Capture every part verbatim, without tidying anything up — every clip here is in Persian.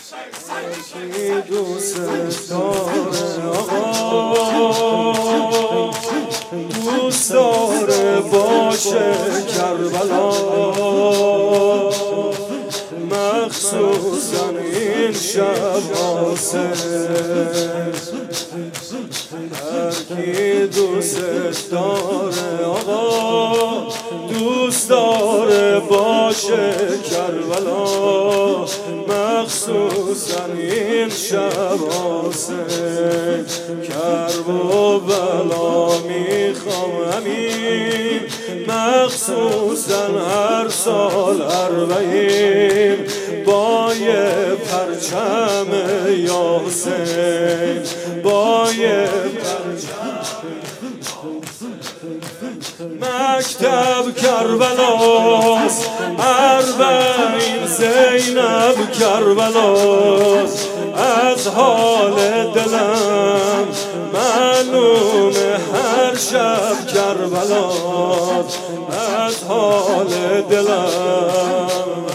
کی دوست داره آقا دوست داره باشه کربلا مخصوصا این شب حسین هر کی دوست داره آقا دوست داره باشه کربلا مخصوصا این شب حسین کرب و بلا میخوام همین مخصوصا هر سال اربعین با یه پرچم یاسین با یه پرچم مکتب کربلاست اربعین زینب کربلاست از حال دلم معلومه هر شب کربلاست از حال دلم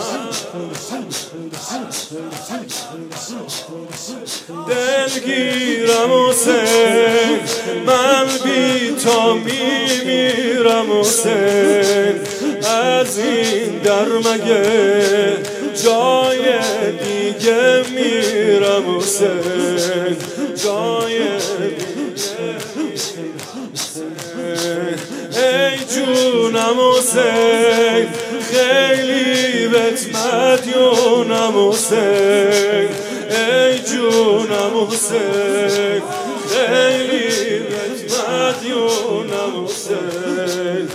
دلگیرم حسین من بی تو میمیرم حسین از این در مگه جای دیگه میرم حسین جای دیگه ای جونم حسین خیلی بهت مدیونم حسین ای جونم حسین خیلی بهت مدیونم حسین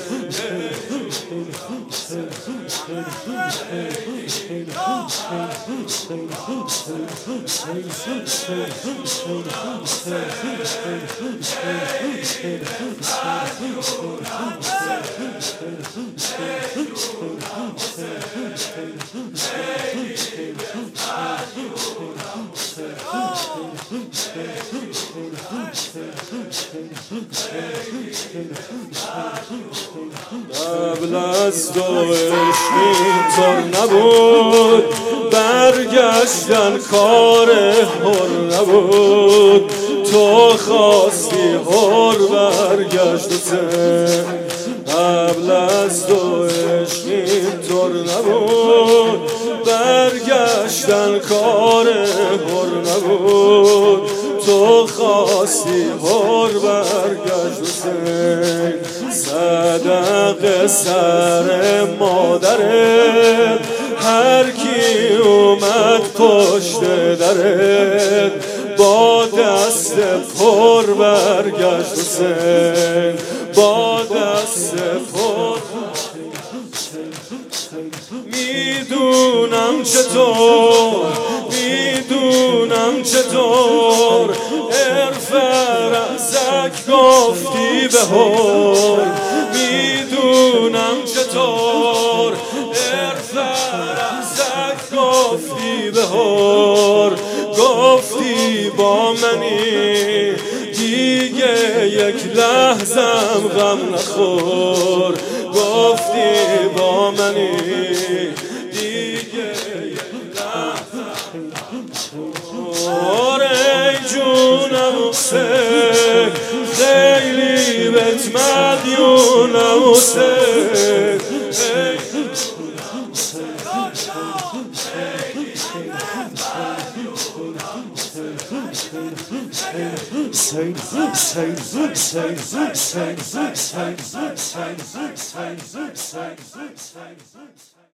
قبل از تو عشق اینطور نبود برگشتن کار هر نبود تو خواستی هر برگشت حسین قبل از تو عشق اینطور نبود برگشتن کار هر نبود تو خواستی هر برگشت حسین صدق سر مادرت هر کی اومد پشت درت با دست پر برگشت حسین با دست پر میدونم چطور میدونم چطور ارفر ازک گفتی به هر میدونم چطور ارفر ازک گفتی به هر گفتی با منی دیگه یک لحظم غم نخور گفتی با منی دیگه یک لحظم نخور ای جونم حسین خیلی بهت مدیونم حسین Say, say, say, say, say, say, say, say, say, say, say, say, say, say, say.